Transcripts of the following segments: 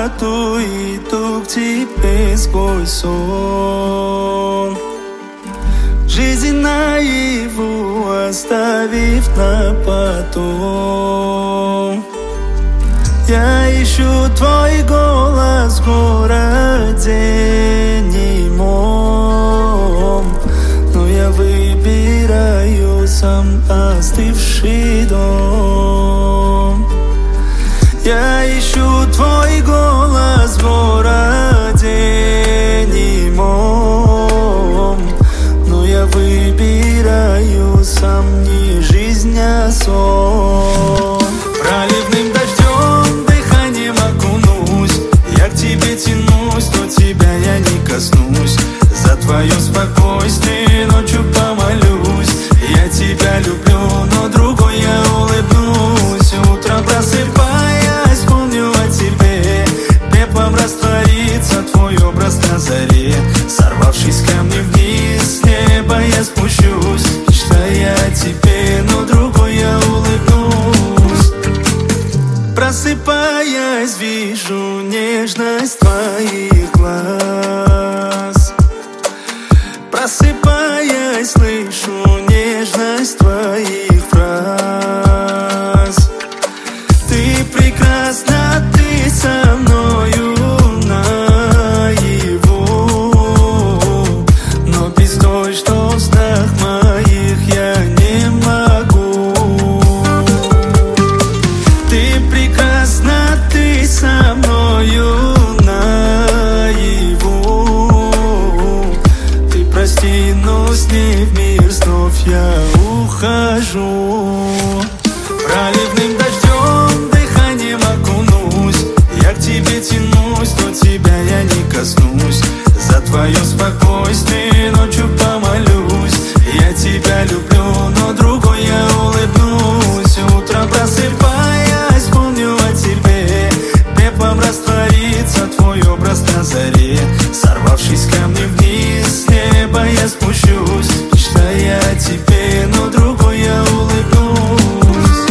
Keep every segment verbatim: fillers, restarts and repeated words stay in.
темноту иду к тебе сквозь сон. Жизнь наяву оставив на потом. Я ищу твой голос в городе немом, но я выбираю сам остывший дом. Я ищу твой голос в городе немом, но я выбираю сам не жизнь, а сон. Проливным дождем дыханием окунусь, я к тебе тянусь, но тебя я не коснусь. За твое спокойствие ночью помолюсь. Я тебя люблю, но другой я улыбнусь. Утром просыпаясь, помню о тебе. Пеплом растворится твой образ на заре. Сорвавшись ко мне вниз, с неба я спущусь. Мечтая о тебе, но другой я улыбнусь. Просыпаясь, вижу нежность твоих глаз. Просыпаясь, слышу нежность твоих фраз. Ты прекрасна, ты со мною наяву, но без той, что в снах моих, я не могу. Ты прекрасна, ты со мною наяву. Ты прости, но с ней в мир снов я ухожу. Проливным дождем дыханием окунусь, я к тебе тянусь, но тебя я не коснусь. За твое спокойствие ночью помолюсь. Я тебя люблю, но другой я улыбнусь. Утром просыпаясь, помню о тебе. Пеплом растворится твой образ на заре. Сорвавшись ко мне вниз, с неба я спущусь. Мечтая о тебе, но другой я улыбнусь.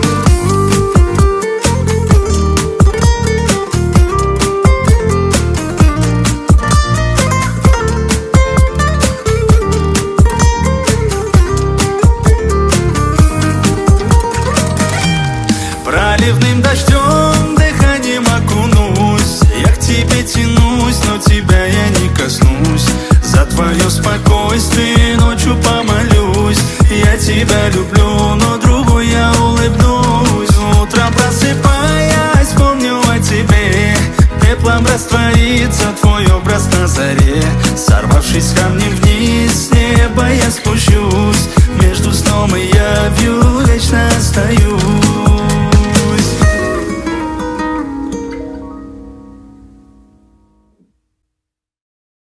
Проливным дождем дыханием окунусь, я к тебе тянусь, но тебя я не коснусь. За твое спокойствие ночью помолюсь. Я тебя люблю, но другой я улыбнусь. Утром просыпаясь, помню о тебе. Пеплом растворится твой образ на заре. Сорвавшись ко мне вниз, с неба я спущусь. Между сном и явью вечно остаюсь.